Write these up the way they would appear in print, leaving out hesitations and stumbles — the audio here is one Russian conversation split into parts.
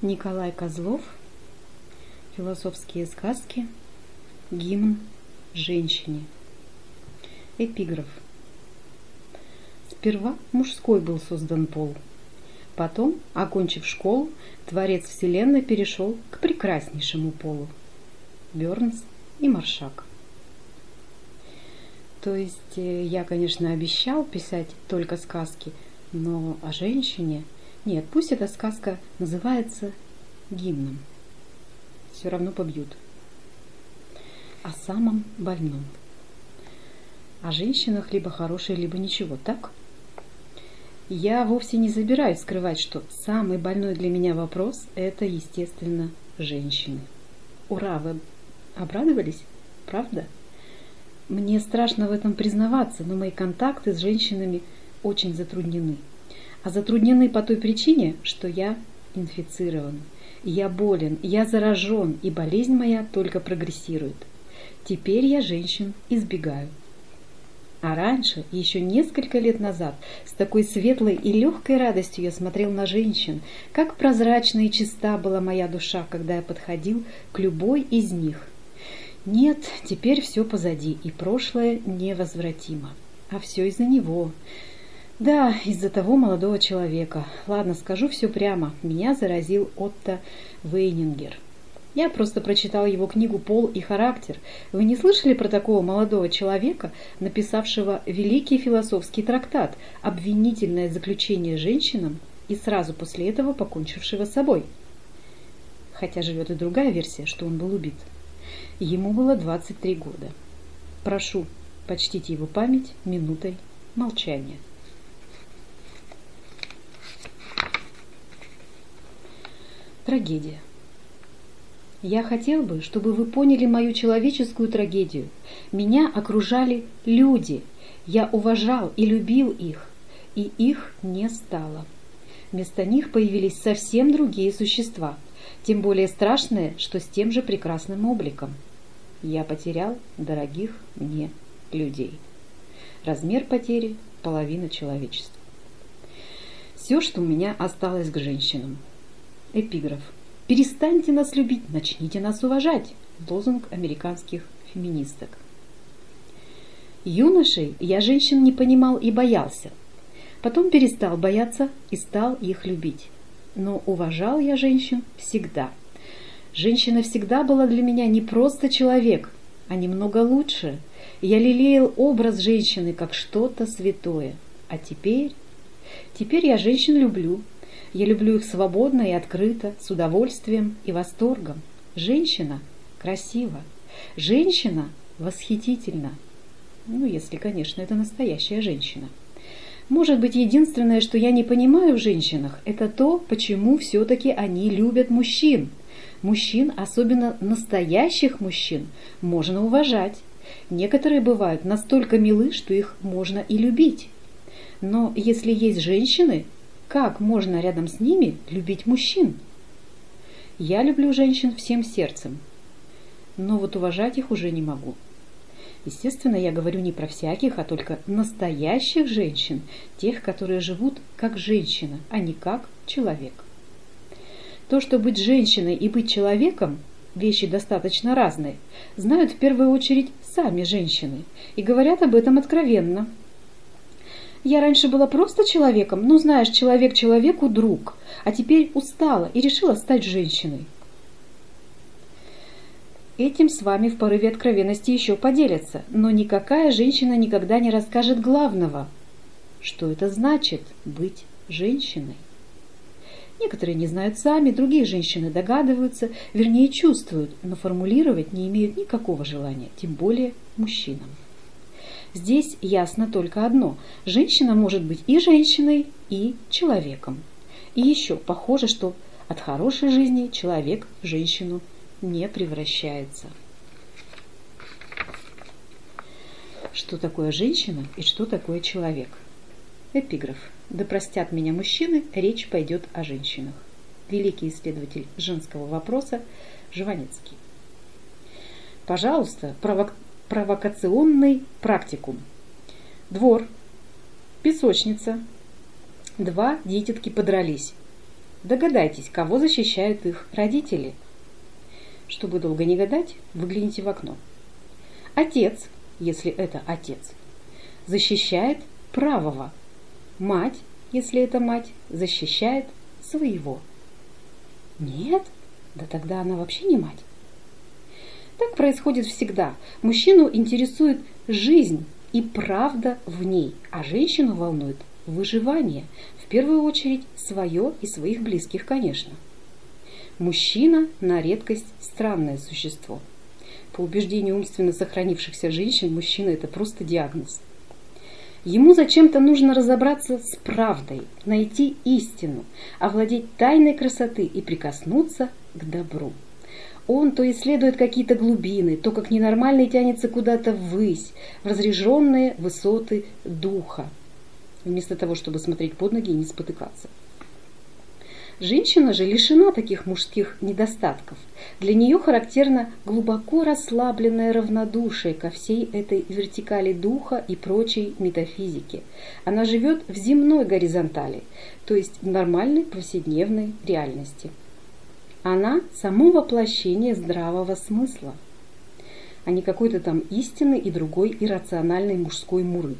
Николай Козлов. Философские сказки. Гимн женщине. Эпиграф. Сперва мужской был создан пол. Потом, окончив школу, Творец Вселенной перешел к прекраснейшему полу. Бёрнс и Маршак. То есть я, конечно, обещал писать только сказки, но о женщине... Нет, пусть эта сказка называется гимном. Все равно побьют. О самом больном. О женщинах либо хорошие, либо ничего, так? Я вовсе не собираюсь скрывать, что самый больной для меня вопрос – это, естественно, женщины. Ура, вы обрадовались? Правда? Мне страшно в этом признаваться, но мои контакты с женщинами очень затруднены. А затруднены по той причине, что я инфицирован, я болен, я заражен, и болезнь моя только прогрессирует. Теперь я женщин избегаю. А раньше, еще несколько лет назад, с такой светлой и легкой радостью я смотрел на женщин, как прозрачна и чиста была моя душа, когда я подходил к любой из них. Нет, теперь все позади, и прошлое невозвратимо. А все из-за него. Да, из-за того молодого человека. Ладно, скажу все прямо. Меня заразил Отто Вейнингер. Я просто прочитал его книгу «Пол и характер». Вы не слышали про такого молодого человека, написавшего великий философский трактат «Обвинительное заключение женщинам» и сразу после этого покончившего с собой? Хотя живет и другая версия, что он был убит. Ему было 23 года. Прошу, почтите его память минутой молчания. Трагедия. Я хотел бы, чтобы вы поняли мою человеческую трагедию. Меня окружали люди. Я уважал и любил их, и их не стало. Вместо них появились совсем другие существа, тем более страшные, что с тем же прекрасным обликом. Я потерял дорогих мне людей. Размер потери – половина человечества. Все, что у меня осталось к женщинам. Эпиграф. «Перестаньте нас любить, начните нас уважать» – лозунг американских феминисток. Юношей я женщин не понимал и боялся. Потом перестал бояться и стал их любить. Но уважал я женщин всегда. Женщина всегда была для меня не просто человек, а немного лучше. Я лелеял образ женщины как что-то святое. А теперь я женщин люблю. Я люблю их свободно и открыто, с удовольствием и восторгом. Женщина красива. Женщина восхитительна. Ну, если, конечно, это настоящая женщина. Может быть, единственное, что я не понимаю в женщинах, это то, почему все-таки они любят мужчин. Мужчин, особенно настоящих мужчин, можно уважать. Некоторые бывают настолько милы, что их можно и любить. Но если есть женщины, как можно рядом с ними любить мужчин? Я люблю женщин всем сердцем, но вот уважать их уже не могу. Естественно, я говорю не про всяких, а только настоящих женщин, тех, которые живут как женщина, а не как человек. То, что быть женщиной и быть человеком – вещи достаточно разные, знают в первую очередь сами женщины и говорят об этом откровенно. Я раньше была просто человеком, ну, знаешь, человек человеку друг, а теперь устала и решила стать женщиной. Этим с вами в порыве откровенности еще поделятся, но никакая женщина никогда не расскажет главного. Что это значит быть женщиной? Некоторые не знают сами, другие женщины догадываются, вернее чувствуют, но формулировать не имеют никакого желания, тем более мужчинам. Здесь ясно только одно – женщина может быть и женщиной, и человеком. И еще похоже, что от хорошей жизни человек в женщину не превращается. Что такое женщина и что такое человек? Эпиграф. Да простят меня мужчины, речь пойдет о женщинах. Великий исследователь женского вопроса Жванецкий. Пожалуйста, провокационный практикум. Двор, песочница. Два дитятки подрались. Догадайтесь, кого защищают их родители. Чтобы долго не гадать, выгляните в окно. Отец, если это отец, защищает правого. Мать, если это мать, защищает своего. Нет? Да тогда она вообще не мать. Так происходит всегда. Мужчину интересует жизнь и правда в ней, а женщину волнует выживание. В первую очередь свое и своих близких, конечно. Мужчина на редкость странное существо. По убеждению умственно сохранившихся женщин, мужчина – это просто диагноз. Ему зачем-то нужно разобраться с правдой, найти истину, овладеть тайной красоты и прикоснуться к добру. Он то исследует какие-то глубины, то как ненормальный тянется куда-то ввысь, в разреженные высоты духа, вместо того, чтобы смотреть под ноги и не спотыкаться. Женщина же лишена таких мужских недостатков. Для нее характерно глубоко расслабленное равнодушие ко всей этой вертикали духа и прочей метафизике. Она живет в земной горизонтали, то есть в нормальной повседневной реальности. Она – само воплощение здравого смысла, а не какой-то там истинный и другой иррациональной мужской муры.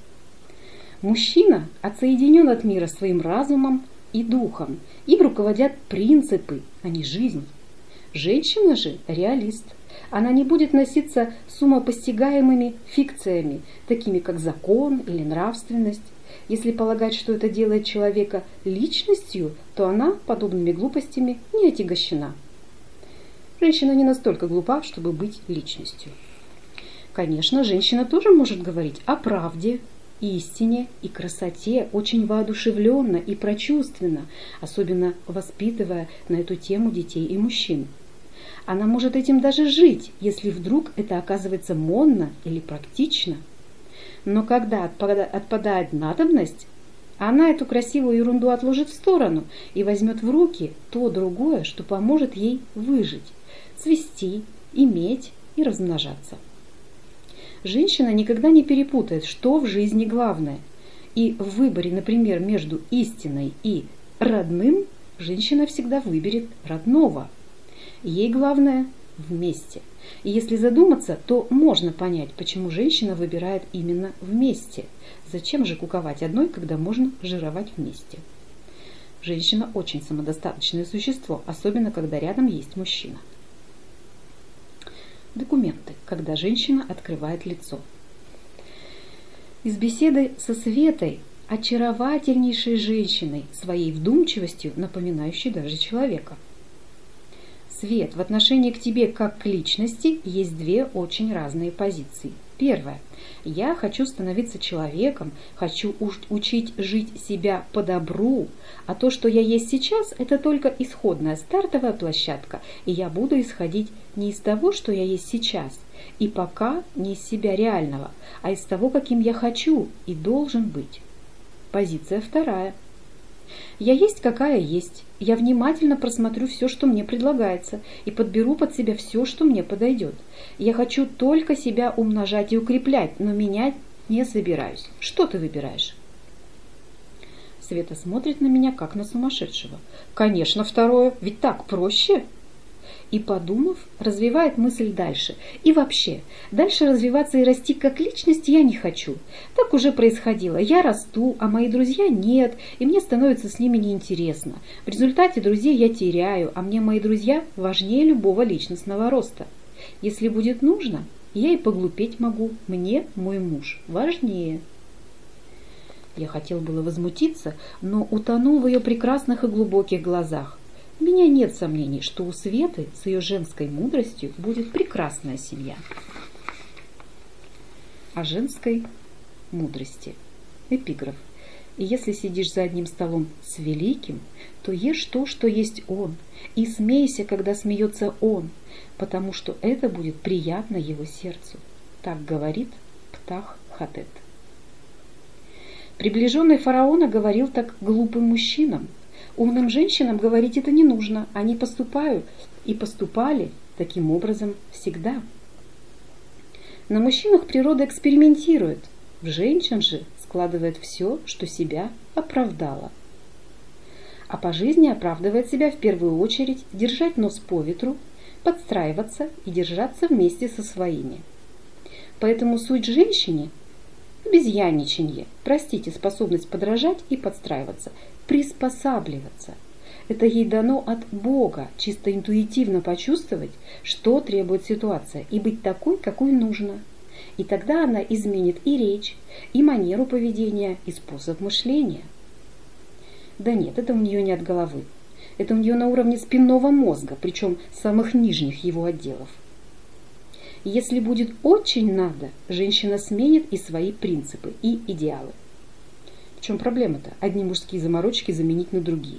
Мужчина отсоединен от мира своим разумом и духом. Им руководят принципы, а не жизнь. Женщина же реалист. Она не будет носиться с умопостигаемыми фикциями, такими как закон или нравственность. Если полагать, что это делает человека личностью, то она подобными глупостями не отягощена. Женщина не настолько глупа, чтобы быть личностью. Конечно, женщина тоже может говорить о правде, истине и красоте очень воодушевленно и прочувственно, особенно воспитывая на эту тему детей и мужчин. Она может этим даже жить, если вдруг это оказывается модно или практично. Но когда отпадает надобность, она эту красивую ерунду отложит в сторону и возьмет в руки то другое, что поможет ей выжить, цвести, иметь и размножаться. Женщина никогда не перепутает, что в жизни главное. И в выборе, например, между истиной и родным, женщина всегда выберет родного. Ей главное вместе. И если задуматься, то можно понять, почему женщина выбирает именно вместе. Зачем же куковать одной, когда можно жировать вместе? Женщина очень самодостаточное существо, особенно когда рядом есть мужчина. Документы, когда женщина открывает лицо. Из беседы со Светой, очаровательнейшей женщиной, своей вдумчивостью, напоминающей даже человека. Свет, в отношении к тебе как к личности есть две очень разные позиции. Первая. Я хочу становиться человеком, хочу учить жить себя по добру, а то, что я есть сейчас, это только исходная стартовая площадка, и я буду исходить не из того, что я есть сейчас, и пока не из себя реального, а из того, каким я хочу и должен быть. Позиция вторая. Я есть, какая есть. Я внимательно просмотрю все, что мне предлагается, и подберу под себя все, что мне подойдет. Я хочу только себя умножать и укреплять, но менять не собираюсь. Что ты выбираешь? Света смотрит на меня, как на сумасшедшего. Конечно, второе, ведь так проще. И, подумав, развивает мысль дальше. И вообще, дальше развиваться и расти как личность я не хочу. Так уже происходило. Я расту, а мои друзья нет, и мне становится с ними неинтересно. В результате друзей я теряю, а мне мои друзья важнее любого личностного роста. Если будет нужно, я и поглупеть могу. Мне мой муж важнее. Я хотел было возмутиться, но утонул в ее прекрасных и глубоких глазах. У меня нет сомнений, что у Светы с ее женской мудростью будет прекрасная семья. О женской мудрости. Эпиграф. И если сидишь за одним столом с великим, то ешь то, что есть он, и смейся, когда смеется он, потому что это будет приятно его сердцу. Так говорит Птах-Хатет. Приближенный фараона говорил так глупым мужчинам. Умным женщинам говорить это не нужно. Они поступают и поступали таким образом всегда. На мужчинах природа экспериментирует. В женщин же складывает все, что себя оправдало. а по жизни оправдывает себя в первую очередь держать нос по ветру, подстраиваться и держаться вместе со своими. Поэтому суть женщине – обезьяничанье, простите, способность подражать и подстраиваться, приспосабливаться. Это ей дано от Бога, чисто интуитивно почувствовать, что требует ситуация, и быть такой, какой нужно. И тогда она изменит и речь, и манеру поведения, и способ мышления. Да нет, это у нее не от головы. Это у нее на уровне спинного мозга, причем самых нижних его отделов. Если будет очень надо, женщина сменит и свои принципы, и идеалы. В чем проблема-то? Одни мужские заморочки заменить на другие.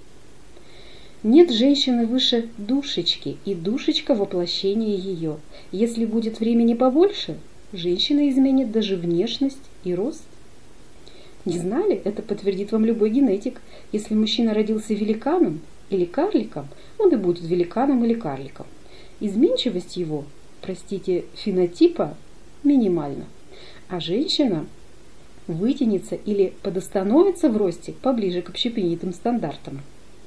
Нет женщины выше душечки, и душечка воплощение ее. Если будет времени побольше, женщина изменит даже внешность и рост. Не знали? Это подтвердит вам любой генетик. Если мужчина родился великаном или карликом, он и будет великаном или карликом. Изменчивость его, простите, фенотипа минимальна. А женщина вытянется или подостановится в росте поближе к общепринятым стандартам.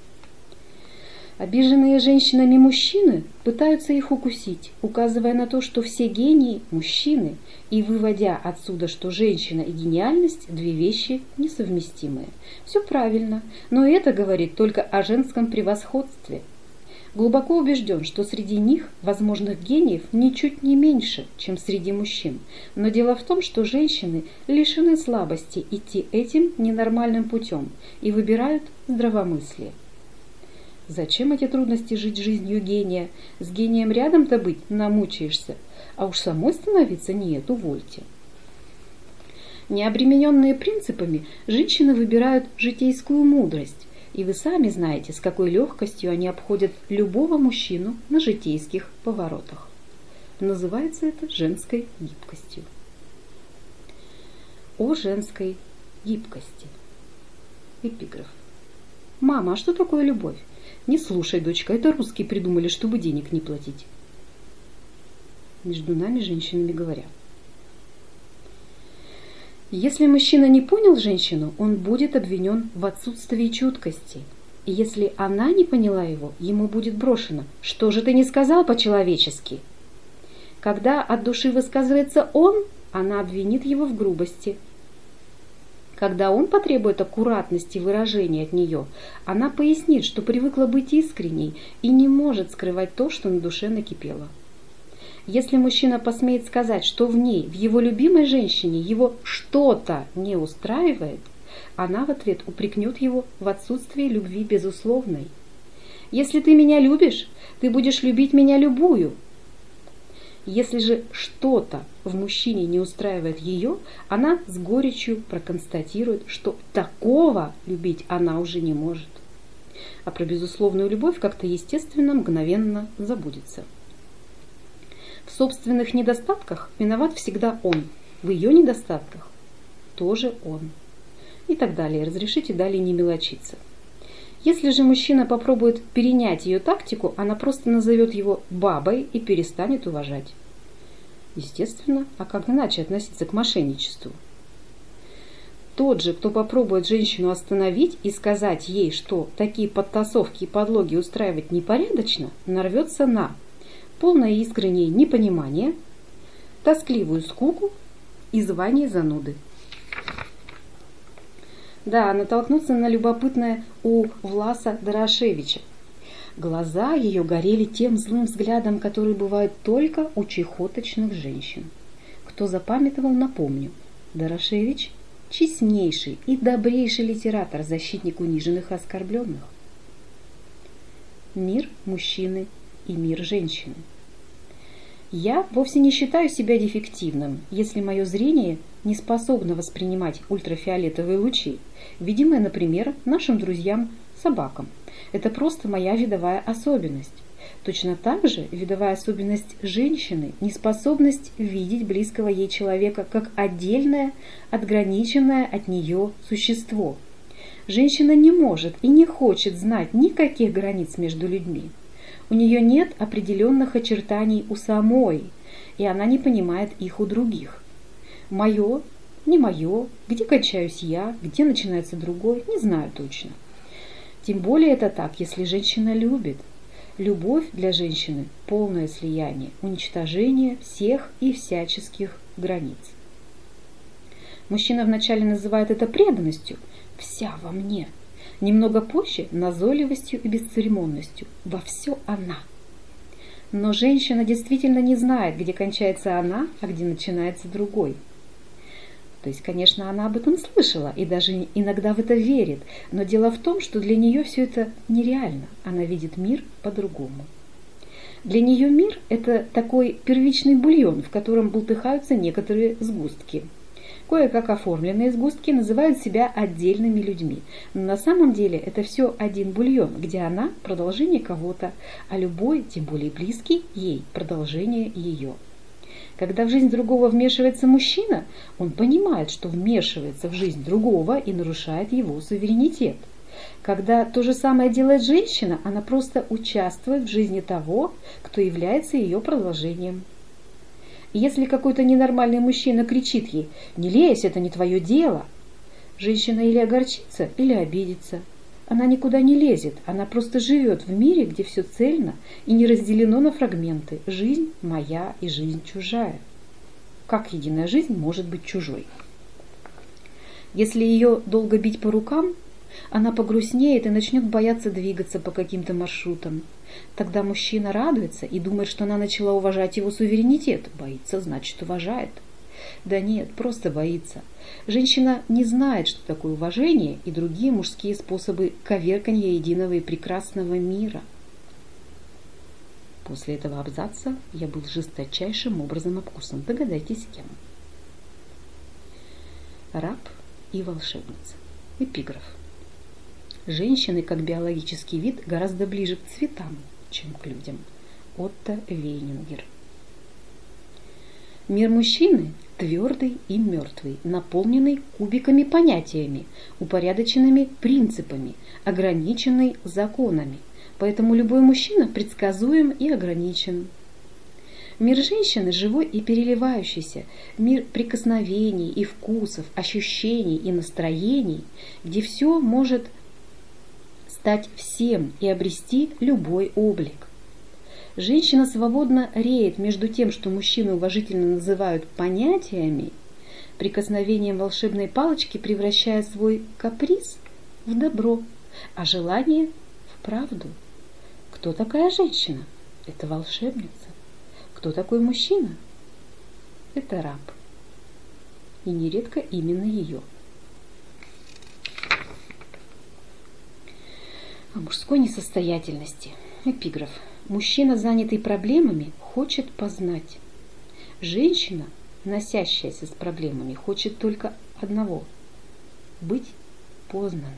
Обиженные женщинами мужчины пытаются их укусить, указывая на то, что все гении – мужчины, и выводя отсюда, что женщина и гениальность – две вещи несовместимые. Все правильно, но это говорит только о женском превосходстве. Глубоко убежден, что среди них возможных гениев ничуть не меньше, чем среди мужчин. Но дело в том, что женщины лишены слабости идти этим ненормальным путем и выбирают здравомыслие. Зачем эти трудности жить жизнью гения? С гением рядом-то быть намучаешься, а уж самой становиться нет, увольте. Необремененные принципами, женщины выбирают житейскую мудрость, и вы сами знаете, с какой легкостью они обходят любого мужчину на житейских поворотах. Называется это женской гибкостью. О женской гибкости. Эпиграф. Мама, а что такое любовь? Не слушай, дочка, это русские придумали, чтобы денег не платить. Между нами, женщинами, говоря. Если мужчина не понял женщину, он будет обвинен в отсутствии чуткости. И если она не поняла его, ему будет брошено: «Что же ты не сказал по-человечески?» Когда от души высказывается он, она обвинит его в грубости. Когда он потребует аккуратности выражения от нее, она пояснит, что привыкла быть искренней и не может скрывать то, что на душе накипело. Если мужчина посмеет сказать, что в ней, в его любимой женщине, его что-то не устраивает, она в ответ упрекнет его в отсутствии любви безусловной. «Если ты меня любишь, ты будешь любить меня любую». Если же что-то в мужчине не устраивает ее, она с горечью проконстатирует, что такого любить она уже не может. А про безусловную любовь как-то естественно мгновенно забудется. В собственных недостатках виноват всегда он, в ее недостатках тоже он. И так далее. Разрешите далее не мелочиться. Если же мужчина попробует перенять ее тактику, она просто назовет его бабой и перестанет уважать. Естественно, а как иначе относиться к мошенничеству? Тот же, кто попробует женщину остановить и сказать ей, что такие подтасовки и подлоги устраивать непорядочно, нарвется на полное искреннее непонимание, тоскливую скуку и звание зануды. Да, натолкнуться на любопытное у Власа Дорошевича. Глаза ее горели тем злым взглядом, который бывает только у чехоточных женщин. Кто запамятовал, напомню. Дорошевич – честнейший и добрейший литератор, защитник униженных и оскорбленных. Мир мужчины и мир женщины. Я вовсе не считаю себя дефективным, если мое зрение не способно воспринимать ультрафиолетовые лучи, видимые, например, нашим друзьям-собакам. Это просто моя видовая особенность. Точно так же видовая особенность женщины – неспособность видеть близкого ей человека как отдельное, отграниченное от нее существо. Женщина не может и не хочет знать никаких границ между людьми. У нее нет определенных очертаний у самой, и она не понимает их у других. Мое, не мое, где кончаюсь я, где начинается другой, не знаю точно. Тем более это так, если женщина любит. Любовь для женщины – полное слияние, уничтожение всех и всяческих границ. Мужчина вначале называет это преданностью, вся во мне. Немного позже – назойливостью и бесцеремонностью, во все она. Но женщина действительно не знает, где кончается она, а где начинается другой. То есть, конечно, она об этом слышала и даже иногда в это верит, но дело в том, что для нее все это нереально, она видит мир по-другому. Для нее мир – это такой первичный бульон, в котором бултыхаются некоторые сгустки. Кое-как оформленные сгустки называют себя отдельными людьми, но на самом деле это все один бульон, где она – продолжение кого-то, а любой, тем более близкий ей, продолжение ее. Когда в жизнь другого вмешивается мужчина, он понимает, что вмешивается в жизнь другого и нарушает его суверенитет. Когда то же самое делает женщина, она просто участвует в жизни того, кто является ее продолжением. И если какой-то ненормальный мужчина кричит ей «Не лезь, это не твое дело», женщина или огорчится, или обидится. Она никуда не лезет, она просто живет в мире, где все цельно и не разделено на фрагменты. Жизнь моя и жизнь чужая. Как единая жизнь может быть чужой? Если ее долго бить по рукам, она погрустнеет и начнет бояться двигаться по каким-то маршрутам. Тогда мужчина радуется и думает, что она начала уважать его суверенитет. Боится, значит, уважает. Да нет, просто боится. Женщина не знает, что такое уважение и другие мужские способы коверканья единого и прекрасного мира. После этого абзаца я был жесточайшим образом обкусан. Догадайтесь, кем. Раб и волшебница. Эпиграф. Женщины, как биологический вид, гораздо ближе к цветам, чем к людям. Отто Вейнингер. Мир мужчины твердый и мертвый, наполненный кубиками-понятиями, упорядоченными принципами, ограниченный законами. Поэтому любой мужчина предсказуем и ограничен. Мир женщины живой и переливающийся, мир прикосновений и вкусов, ощущений и настроений, где все может стать всем и обрести любой облик. Женщина свободно реет между тем, что мужчины уважительно называют понятиями, прикосновением волшебной палочки превращая свой каприз в добро, а желание в правду. Кто такая женщина? Это волшебница. Кто такой мужчина? Это раб. И нередко именно ее. О мужской несостоятельности. Эпиграф. Мужчина, занятый проблемами, хочет познать. Женщина, носящаяся с проблемами, хочет только одного – быть познанной.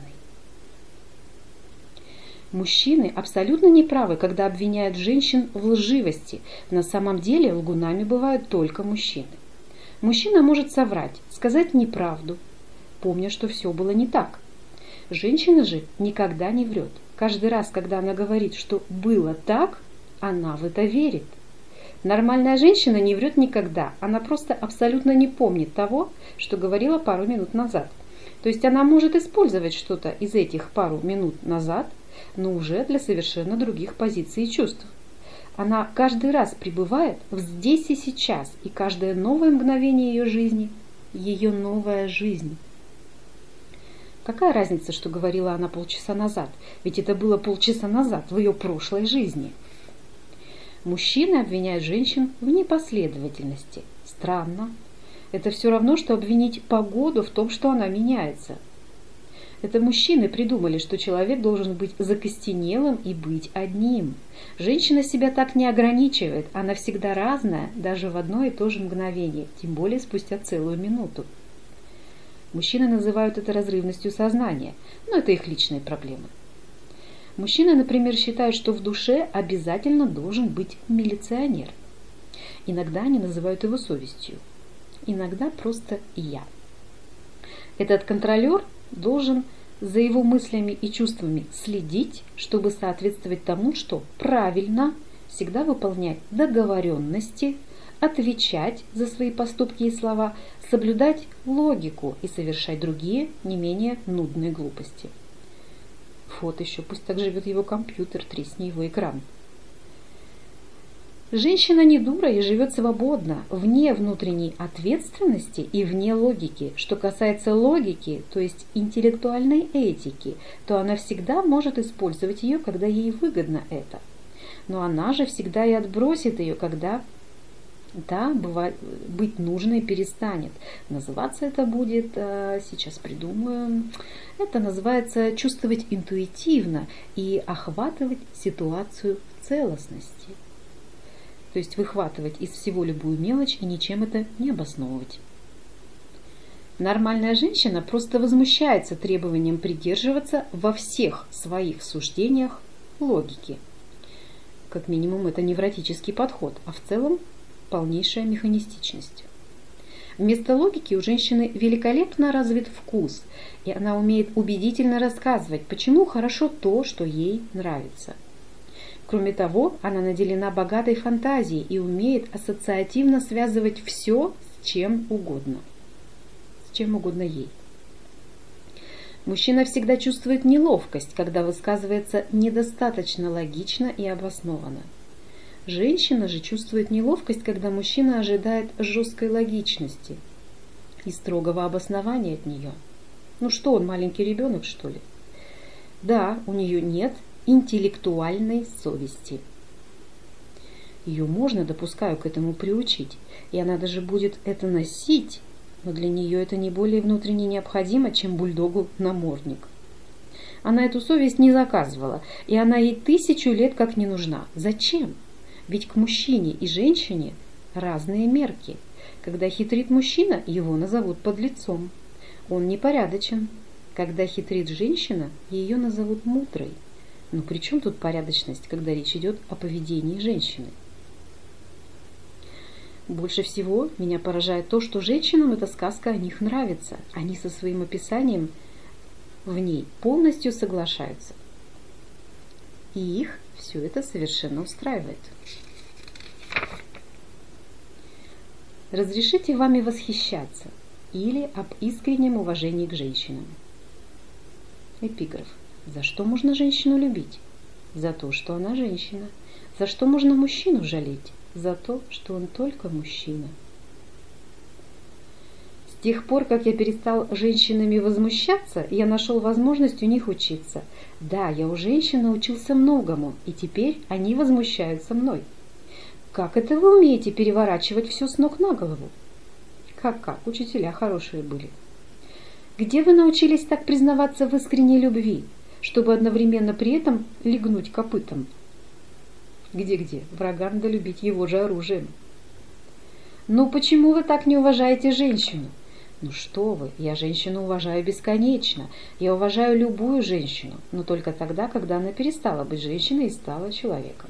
Мужчины абсолютно неправы, когда обвиняют женщин в лживости. На самом деле лгунами бывают только мужчины. Мужчина может соврать, сказать неправду, помня, что все было не так. Женщина же никогда не врет. Каждый раз, когда она говорит, что было так, она в это верит. Нормальная женщина не врет никогда. Она просто абсолютно не помнит того, что говорила пару минут назад. То есть она может использовать что-то из этих пару минут назад, но уже для совершенно других позиций и чувств. Она каждый раз пребывает в здесь и сейчас, и каждое новое мгновение ее жизни – ее новая жизнь. Какая разница, что говорила она полчаса назад? Ведь это было полчаса назад в ее прошлой жизни. Мужчины обвиняют женщин в непоследовательности. Странно. Это все равно, что обвинить погоду в том, что она меняется. Это мужчины придумали, что человек должен быть закостенелым и быть одним. Женщина себя так не ограничивает. Она всегда разная, даже в одно и то же мгновение, тем более спустя целую минуту. Мужчины называют это разрывностью сознания, но это их личные проблемы. Мужчины, например, считают, что в душе обязательно должен быть милиционер. Иногда они называют его совестью, иногда просто «я». Этот контролер должен за его мыслями и чувствами следить, чтобы соответствовать тому, что правильно, всегда выполнять договоренности, отвечать за свои поступки и слова, соблюдать логику и совершать другие, не менее нудные глупости. Вот еще, пусть так живет его компьютер, тресни его экран. Женщина не дура и живет свободно, вне внутренней ответственности и вне логики. Что касается логики, то есть интеллектуальной этики, то она всегда может использовать ее, когда ей выгодно это. Но она же всегда и отбросит ее, когда быть нужной перестанет. Называться это будет, сейчас придумаю, это называется чувствовать интуитивно и охватывать ситуацию в целостности. То есть выхватывать из всего любую мелочь и ничем это не обосновывать. Нормальная женщина просто возмущается требованием придерживаться во всех своих суждениях логики. Как минимум это невротический подход, а в целом полнейшая механистичность. Вместо логики у женщины великолепно развит вкус, и она умеет убедительно рассказывать, почему хорошо то, что ей нравится. Кроме того, она наделена богатой фантазией и умеет ассоциативно связывать все с чем угодно ей. Мужчина всегда чувствует неловкость, когда высказывается недостаточно логично и обоснованно. Женщина же чувствует неловкость, когда мужчина ожидает жесткой логичности и строгого обоснования от нее. Ну что, он маленький ребенок, что ли? Да, у нее нет интеллектуальной совести. Ее можно, допускаю, к этому приучить, и она даже будет это носить, но для нее это не более внутренне необходимо, чем бульдогу намордник. Она эту совесть не заказывала, и она ей 1000 лет как не нужна. Зачем? Ведь к мужчине и женщине разные мерки. Когда хитрит мужчина, его назовут подлецом. Он непорядочен. Когда хитрит женщина, ее назовут мудрой. Но при чем тут порядочность, когда речь идет о поведении женщины? Больше всего меня поражает то, что женщинам эта сказка о них нравится. Они со своим описанием в ней полностью соглашаются. И их все это совершенно устраивает. Разрешите вами восхищаться или об искреннем уважении к женщинам. Эпиграф. За что можно женщину любить? За то, что она женщина. За что можно мужчину жалеть? За то, что он только мужчина. С тех пор, как я перестал женщинами возмущаться, я нашел возможность у них учиться. Да, я у женщин научился многому, и теперь они возмущаются мной. Как это вы умеете переворачивать все с ног на голову? Как, учителя хорошие были. Где вы научились так признаваться в искренней любви, чтобы одновременно при этом легнуть копытом? Где? Врага надо любить его же оружием. Ну почему вы так не уважаете женщину? Ну что вы, я женщину уважаю бесконечно. Я уважаю любую женщину, но только тогда, когда она перестала быть женщиной и стала человеком.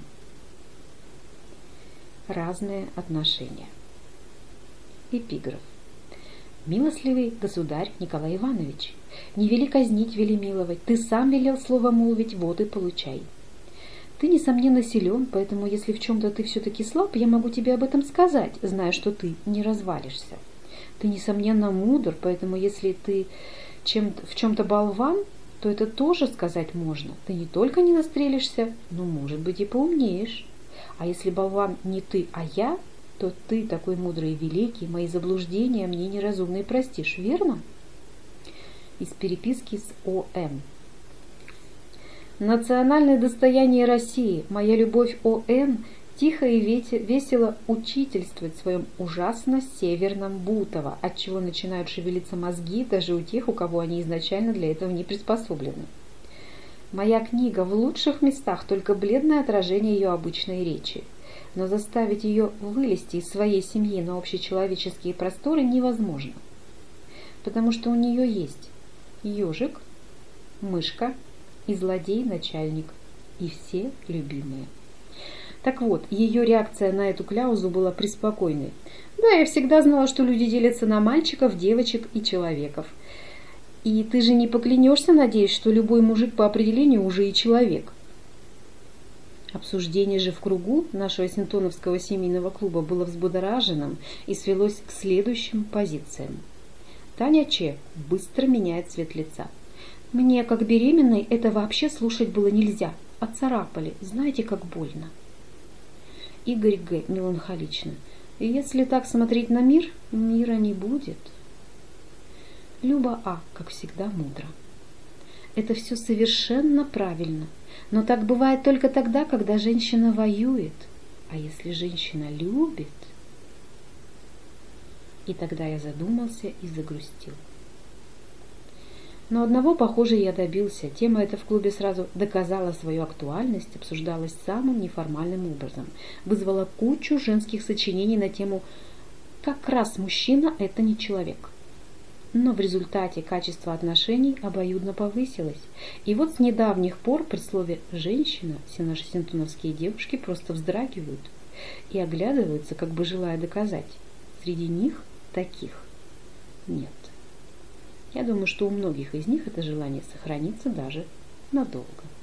Разные отношения. Эпиграф. Милостливый государь Николай Иванович, не вели казнить, вели миловать. Ты сам велел слово молвить, вот и получай. Ты, несомненно, силен, поэтому, если в чем-то ты все-таки слаб, я могу тебе об этом сказать, зная, что ты не развалишься. Ты, несомненно, мудр, поэтому, если ты в чем-то болван, то это тоже сказать можно. Ты не только не настрелишься, но, может быть, и поумнеешь. А если болван не ты, а я, то ты, такой мудрый и великий, мои заблуждения мне неразумные простишь, верно? Из переписки с О.Н. Национальное достояние России, моя любовь О.Н. тихо и весело учительствует в своем ужасно северном Бутово, отчего начинают шевелиться мозги даже у тех, у кого они изначально для этого не приспособлены. Моя книга в лучших местах только бледное отражение ее обычной речи, но заставить ее вылезти из своей семьи на общечеловеческие просторы невозможно, потому что у нее есть ежик, мышка и злодей-начальник, и все любимые. Так вот, ее реакция на эту кляузу была преспокойной. Да, я всегда знала, что люди делятся на мальчиков, девочек и человеков. И ты же не поклянешься, надеюсь, что любой мужик по определению уже и человек. Обсуждение же в кругу нашего Синтоновского семейного клуба было взбудораженным и свелось к следующим позициям. Таня Ч. быстро меняет цвет лица. Мне, как беременной, это вообще слушать было нельзя. Отцарапали. Знаете, как больно. Игорь Г. меланхолично. И если так смотреть на мир, мира не будет. Люба А. как всегда, мудро. Это все совершенно правильно. Но так бывает только тогда, когда женщина воюет. А если женщина любит? И тогда я задумался и загрустил. Но одного, похоже, я добился. Тема эта в клубе сразу доказала свою актуальность, обсуждалась самым неформальным образом. Вызвала кучу женских сочинений на тему «Как раз мужчина – это не человек». Но в результате качество отношений обоюдно повысилось. И вот с недавних пор при слове «женщина» все наши синтоновские девушки просто вздрагивают и оглядываются, как бы желая доказать. Среди них таких нет. Я думаю, что у многих из них это желание сохранится даже надолго.